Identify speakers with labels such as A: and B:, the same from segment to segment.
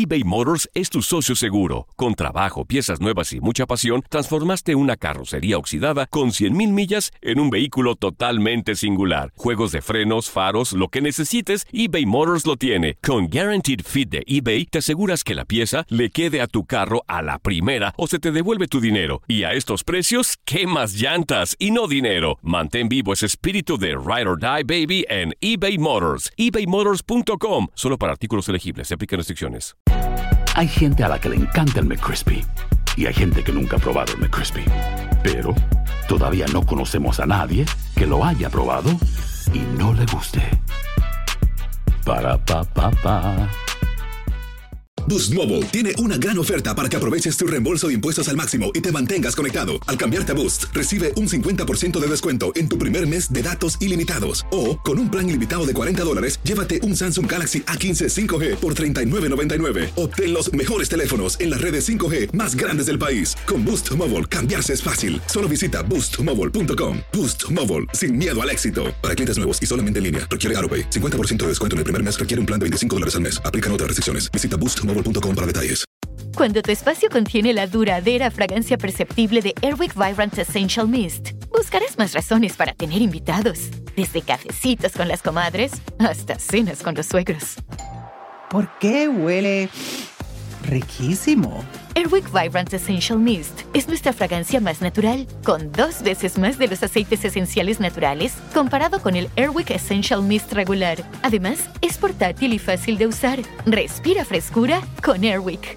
A: eBay Motors es tu socio seguro. Con trabajo, piezas nuevas y mucha pasión, transformaste una carrocería oxidada con 100,000 millas en un vehículo totalmente singular. Juegos de frenos, faros, lo que necesites, eBay Motors lo tiene. Con Guaranteed Fit de eBay, te aseguras que la pieza le quede a tu carro a la primera o se te devuelve tu dinero. Y a estos precios, ¿qué más llantas y no dinero? Mantén vivo ese espíritu de Ride or Die, baby, en eBay Motors. ebaymotors.com. Solo para artículos elegibles. Se aplican restricciones.
B: Hay gente a la que le encanta el McCrispy y hay gente que nunca ha probado el McCrispy. Pero todavía no conocemos a nadie que lo haya probado y no le guste. Para pa pa pa.
C: Boost Mobile tiene una gran oferta para que aproveches tu reembolso de impuestos al máximo y te mantengas conectado. Al cambiarte a Boost, recibe un 50% de descuento en tu primer mes de datos ilimitados. O, con un plan ilimitado de $40, llévate un Samsung Galaxy A15 5G por $39.99. Obtén los mejores teléfonos en las redes 5G más grandes del país. Con Boost Mobile, cambiarse es fácil. Solo visita boostmobile.com. Boost Mobile, sin miedo al éxito. Para clientes nuevos y solamente en línea, requiere AutoPay. 50% de descuento en el primer mes requiere un plan de $25 al mes. Aplican otras restricciones. Visita boostmobile.com para detalles.
D: Cuando tu espacio contiene la duradera fragancia perceptible de Airwick Vibrant Essential Mist, buscarás más razones para tener invitados. Desde cafecitos con las comadres hasta cenas con los suegros.
E: ¿Por qué huele riquísimo?
D: Airwick Vibrant Essential Mist es nuestra fragancia más natural, con 2 veces más de los aceites esenciales naturales comparado con el Airwick Essential Mist regular. Además, es portátil y fácil de usar. Respira frescura con Airwick.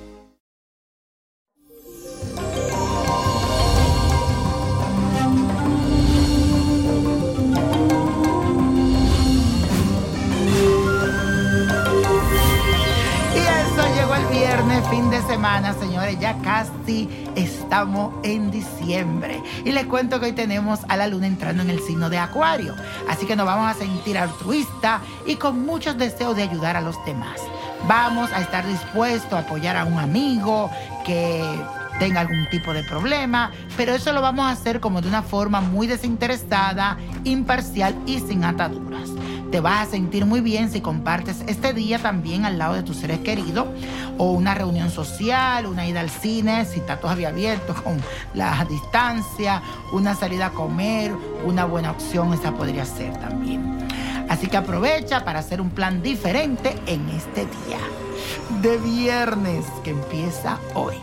E: Viernes, fin de semana, señores, ya casi estamos en diciembre. Y les cuento que hoy tenemos a la luna entrando en el signo de Acuario. Así que nos vamos a sentir altruistas y con muchos deseos de ayudar a los demás. Vamos a estar dispuestos a apoyar a un amigo que tenga algún tipo de problema, pero eso lo vamos a hacer como de una forma muy desinteresada, imparcial y sin ataduras. Te vas a sentir muy bien si compartes este día también al lado de tus seres queridos, o una reunión social, una ida al cine, si está todavía abierto con la distancia, una salida a comer, una buena opción esa podría ser también. Así que aprovecha para hacer un plan diferente en este día de viernes que empieza hoy.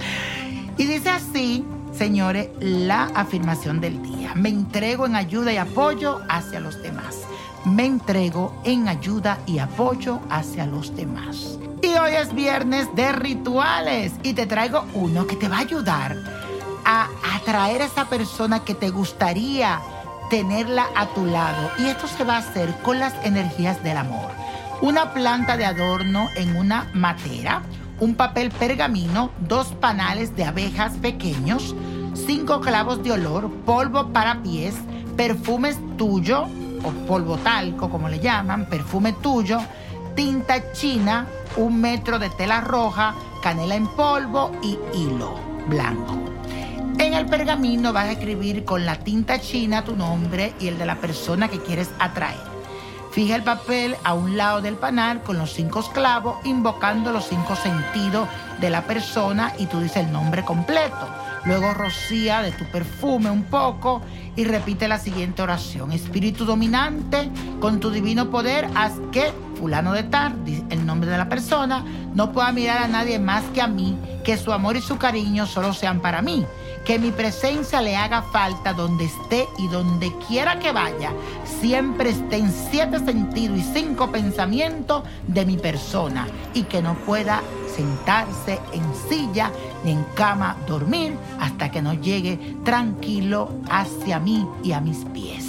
E: Y dice así, señores, la afirmación del día: me entrego en ayuda y apoyo hacia los demás. Me entrego en ayuda y apoyo hacia los demás. Y hoy es viernes de rituales y te traigo uno que te va a ayudar a atraer a esa persona que te gustaría tenerla a tu lado. Y esto se va a hacer con las energías del amor. Una planta de adorno en una matera, un papel pergamino, 2 panales de abejas pequeños, 5 clavos de olor, polvo para pies, perfumes tuyo, o polvo talco, como le llaman, perfume tuyo, tinta china, 1 metro de tela roja, canela en polvo y hilo blanco. En el pergamino vas a escribir con la tinta china tu nombre y el de la persona que quieres atraer. Fija el papel a un lado del panal con los 5 clavos, invocando los 5 sentidos de la persona, y tú dices el nombre completo. Luego rocía de tu perfume un poco y repite la siguiente oración: Espíritu dominante, con tu divino poder, haz que fulano de tal, el nombre de la persona, no pueda mirar a nadie más que a mí, que su amor y su cariño solo sean para mí, que mi presencia le haga falta donde esté y donde quiera que vaya, siempre esté en 7 sentidos y 5 pensamientos de mi persona, y que no pueda sentarse en silla ni en cama dormir hasta que no llegue tranquilo hacia mí y a mis pies.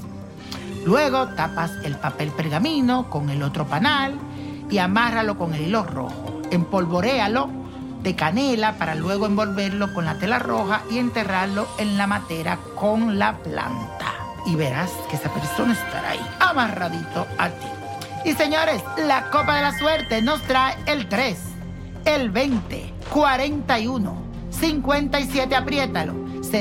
E: Luego tapas el papel pergamino con el otro panal y amárralo con el hilo rojo. Empolvoréalo de canela para luego envolverlo con la tela roja y enterrarlo en la matera con la planta. Y verás que esa persona estará ahí, amarradito a ti. Y señores, la copa de la suerte nos trae el 3, el 20, 41, 57, apriétalo,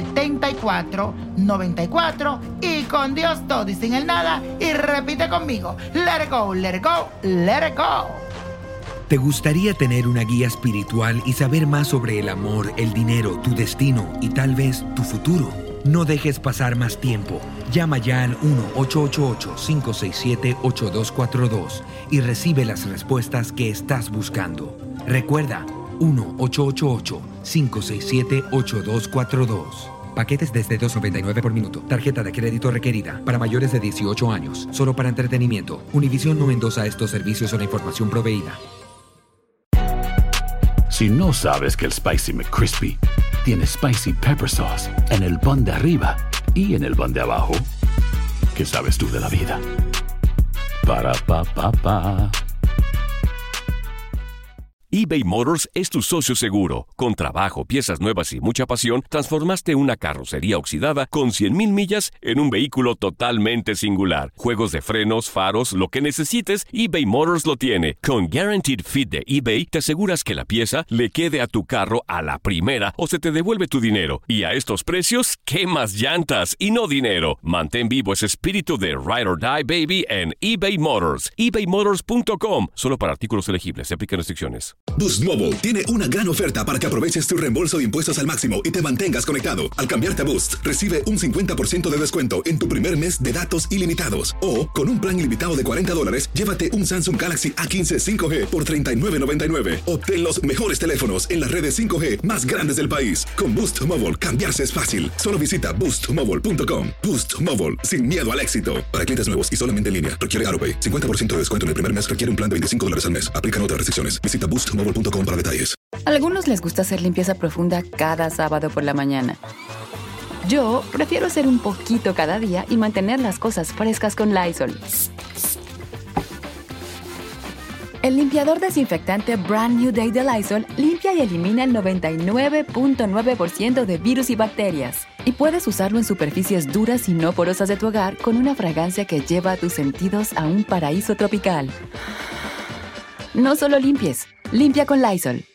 E: 74, 94 y con Dios todo y sin el nada. Y repite conmigo: let it go, let it go, let it go.
F: ¿Te gustaría tener una guía espiritual y saber más sobre el amor, el dinero, tu destino y tal vez tu futuro? No dejes pasar más tiempo. Llama ya al 1-888-567-8242 y recibe las respuestas que estás buscando. Recuerda, 1-888-567-8242. Paquetes desde $2.99 por minuto. Tarjeta de crédito requerida para mayores de 18 años. Solo para entretenimiento. Univision no endosa estos servicios o la información proveída.
B: Si no sabes que el Spicy McCrispy tiene Spicy Pepper Sauce en el pan de arriba y en el pan de abajo, ¿qué sabes tú de la vida? Para, pa, pa, pa.
A: eBay Motors es tu socio seguro. Con trabajo, piezas nuevas y mucha pasión, transformaste una carrocería oxidada con 100,000 millas en un vehículo totalmente singular. Juegos de frenos, faros, lo que necesites, eBay Motors lo tiene. Con Guaranteed Fit de eBay, te aseguras que la pieza le quede a tu carro a la primera o se te devuelve tu dinero. Y a estos precios, ¿qué más llantas y no dinero? Mantén vivo ese espíritu de Ride or Die, baby, en eBay Motors. ebaymotors.com. Solo para artículos elegibles. Se aplican restricciones.
C: Boost Mobile tiene una gran oferta para que aproveches tu reembolso de impuestos al máximo y te mantengas conectado. Al cambiarte a Boost, recibe un 50% de descuento en tu primer mes de datos ilimitados. O, con un plan ilimitado de $40, llévate un Samsung Galaxy A15 5G por $39.99. Obtén los mejores teléfonos en las redes 5G más grandes del país. Con Boost Mobile, cambiarse es fácil. Solo visita boostmobile.com. Boost Mobile, sin miedo al éxito. Para clientes nuevos y solamente en línea, requiere AutoPay. 50% de descuento en el primer mes requiere un plan de $25 al mes. Aplican otras restricciones. Visita boostmobile.com para detalles.
G: A algunos les gusta hacer limpieza profunda cada sábado por la mañana. Yo prefiero hacer un poquito cada día y mantener las cosas frescas con Lysol. El limpiador desinfectante Brand New Day de Lysol limpia y elimina el 99.9% de virus y bacterias. Y puedes usarlo en superficies duras y no porosas de tu hogar con una fragancia que lleva a tus sentidos a un paraíso tropical. No solo limpies, limpia con Lysol.